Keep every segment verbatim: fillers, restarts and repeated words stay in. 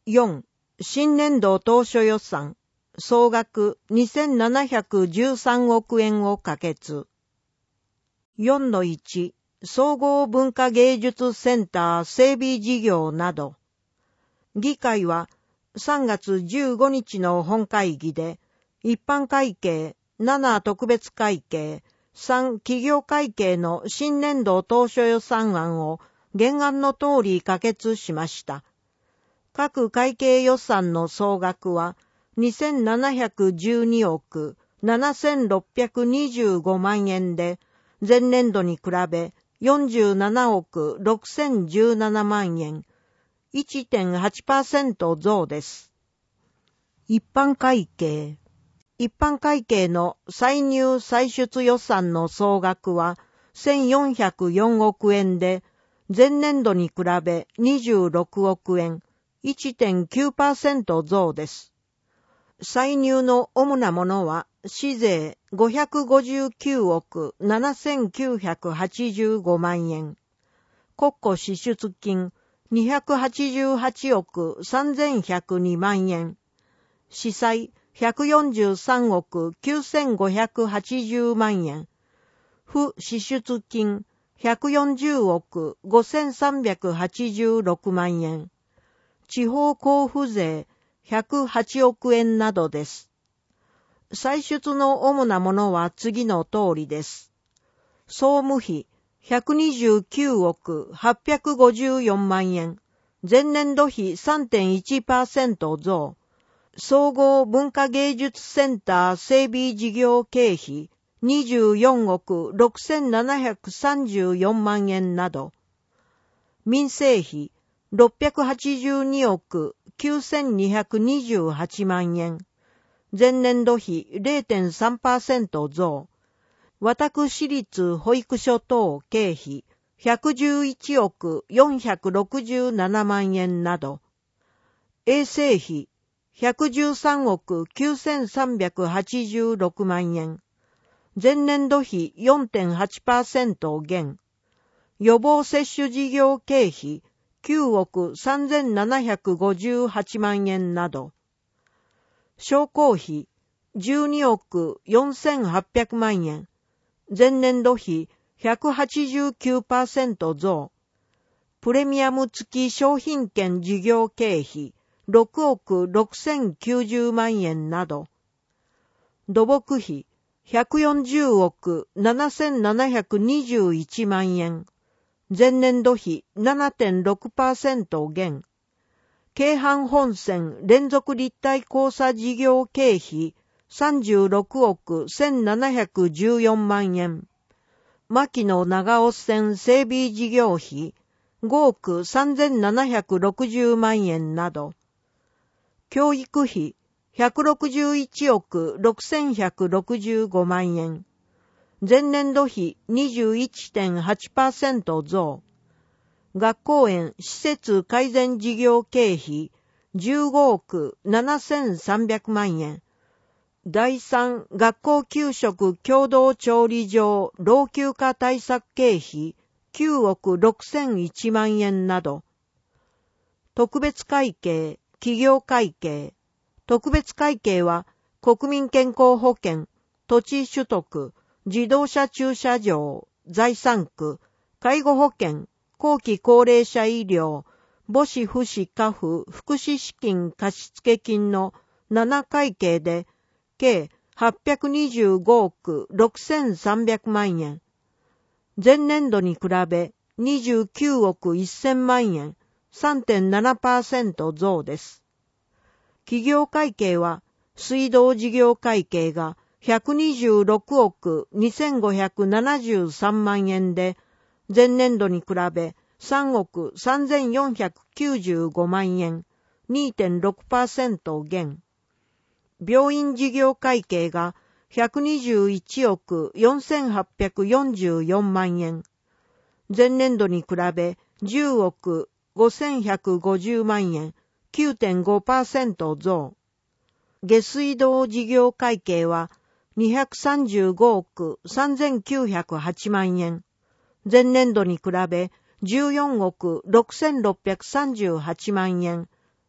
よん、新年度当初予算、総額にせんななひゃくじゅうさんおくえんを可決。よんのいち、総合文化芸術センター整備事業など。議会はさんがつじゅうごにちの本会議で、一般会計、なな特別会計、さん企業会計の新年度当初予算案を原案の通り可決しました。各会計予算の総額はにせんななひゃくじゅうにおくななせんろっぴゃくにじゅうごまんえんで、前年度に比べよんじゅうななおくろくせんじゅうななまんえん、いってんはちパーセント 増です。一般会計。一般会計の歳入歳出予算の総額はせんよんひゃくよんおくえんで、前年度に比べにじゅうろくおくえん、いってんきゅうパーセント 増です。歳入の主なものは、市税ごひゃくごじゅうきゅうおくななせんきゅうひゃくはちじゅうごまんえん、国庫支出金にひゃくはちじゅうはちおくさんぜんひゃくにまんえん、司債ひゃくよんじゅうさんおくきゅうせんごひゃくはちじゅうまんえん、不支出金ひゃくよんじゅうおくごせんさんびゃくはちじゅうろくまんえん、地方交付税ひゃくはちおくえんなどです。歳出の主なものは次の通りです。総務費ひゃくにじゅうきゅうおくはっぴゃくごじゅうよんまんえん、前年度比 さんてんいちパーセント 増。総合文化芸術センター整備事業経費にじゅうよんおくろくせんななひゃくさんじゅうよんまんえんなど。民生費ろっぴゃくはちじゅうにおくきゅうせんにひゃくにじゅうはちまんえん。前年度比 れいてんさんパーセント 増。私立保育所等経費ひゃくじゅういちおくよんひゃくろくじゅうななまんえんなど。衛生費ひゃくじゅうさんおくきゅうせんさんびゃくはちじゅうろくまんえん。前年度比 よんてんはちパーセント 減。予防接種事業経費きゅうおくさんぜんななひゃくごじゅうはちまんえんなど。商工費じゅうにおくよんせんはっぴゃくまんえん。前年度比 ひゃくはちじゅうきゅうパーセント 増。プレミアム付き商品券事業経費ろくおくろくせんきゅうじゅうまんえんなど。土木費ひゃくよんじゅうおくななせんななひゃくにじゅういちまんえん。前年度比 ななてんろくパーセント 減。京阪本線連続立体交差事業経費さんじゅうろくおくせんななひゃくじゅうよんまんえん。牧野長尾線整備事業費ごおくさんぜんななひゃくろくじゅうまんえんなど。教育費ひゃくろくじゅういちおくろくせんひゃくろくじゅうごまんえん。前年度比 にじゅういってんはちパーセント 増。学校園施設改善事業経費じゅうごおくななせんさんびゃくまんえん。だいさん学校給食共同調理場老朽化対策経費きゅうおくろくせんいちまんえんなど。特別会計、企業会計。特別会計は国民健康保険、土地取得、自動車駐車場、財産区、介護保険、後期高齢者医療、母子父子家父福祉資金貸付金のなな会計で計はっぴゃくにじゅうごおくろくせんさんびゃくまんえん。前年度に比べにじゅうきゅうおくせんまんえん、さんてんななパーセント 増です。企業会計は水道事業会計がひゃくにじゅうろくおくにせんごひゃくななじゅうさんまんえんで、前年度に比べさんおくさんぜんよんひゃくきゅうじゅうごまんえん、にてんろくパーセント 減。病院事業会計がひゃくにじゅういちおくよんせんはっぴゃくよんじゅうよんまんえん。前年度に比べじゅうおくごせんひゃくごじゅうまんえん、きゅうてんごパーセント 増。下水道事業会計はにひゃくさんじゅうごおくさんぜんきゅうひゃくはちまんえん。前年度に比べじゅうよんおくろくせんろっぴゃくさんじゅうはちまんえん、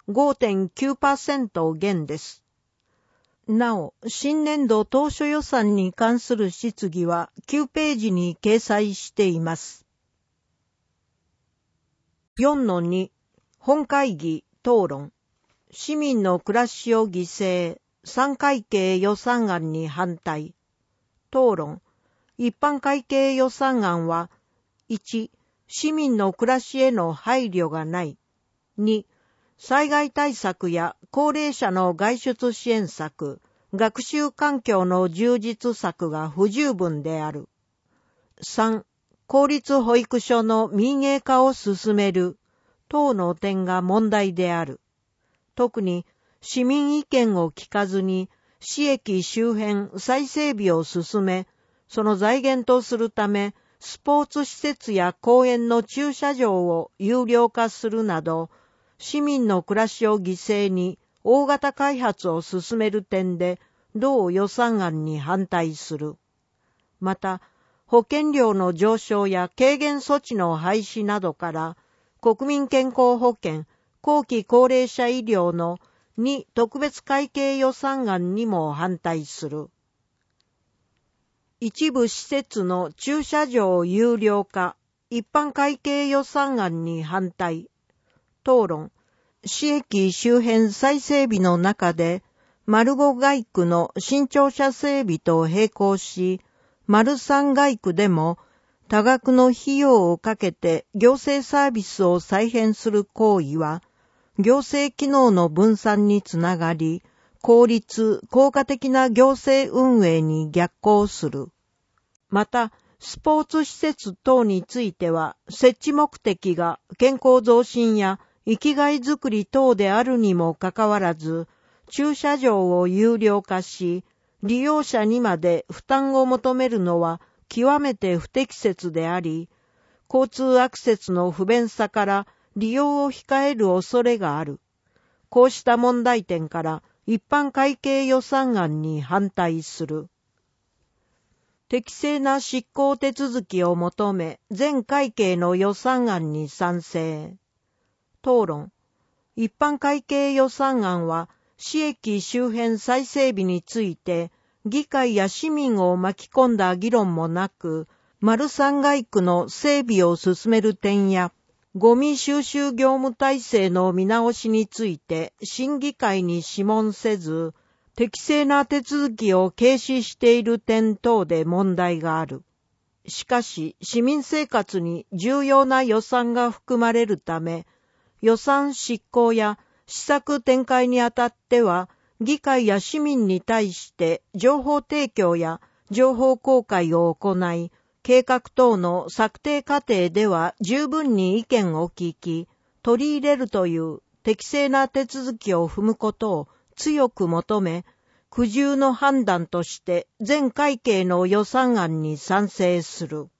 ごてんきゅうパーセント 減です。なお、新年度当初予算に関する質疑はきゅうページに掲載しています。よんのに 本会議討論。市民の暮らしを犠牲、さん会計予算案に反対。討論。一般会計予算案は、いち、市民の暮らしへの配慮がない。に、災害対策や高齢者の外出支援策、学習環境の充実策が不十分である。さん、公立保育所の民営化を進める等の点が問題である。特に市民意見を聞かずに市駅周辺再整備を進め、その財源とするためスポーツ施設や公園の駐車場を有料化するなど、市民の暮らしを犠牲に大型開発を進める点で同予算案に反対する。また、保険料の上昇や軽減措置の廃止などから国民健康保険、後期高齢者医療のに特別会計予算案にも反対する。一部施設の駐車場有料化、一般会計予算案に反対。討論。市駅周辺再整備の中で、丸ご街区の新庁舎整備と並行し、丸さん街区でも多額の費用をかけて行政サービスを再編する行為は、行政機能の分散につながり、効率、効果的な行政運営に逆行する。また、スポーツ施設等については、設置目的が健康増進や生きがいづくり等であるにもかかわらず、駐車場を有料化し、利用者にまで負担を求めるのは極めて不適切であり、交通アクセスの不便さから利用を控える恐れがある。こうした問題点から一般会計予算案に反対する。適正な執行手続きを求め、全会計の予算案に賛成。討論。一般会計予算案は、市駅周辺再整備について、議会や市民を巻き込んだ議論もなく、丸三街区の整備を進める点や、ゴミ収集業務体制の見直しについて、審議会に諮問せず、適正な手続きを軽視している点等で問題がある。しかし、市民生活に重要な予算が含まれるため、予算執行や施策展開にあたっては、議会や市民に対して情報提供や情報公開を行い、計画等の策定過程では十分に意見を聞き、取り入れるという適正な手続きを踏むことを強く求め、苦渋の判断として全会計の予算案に賛成する。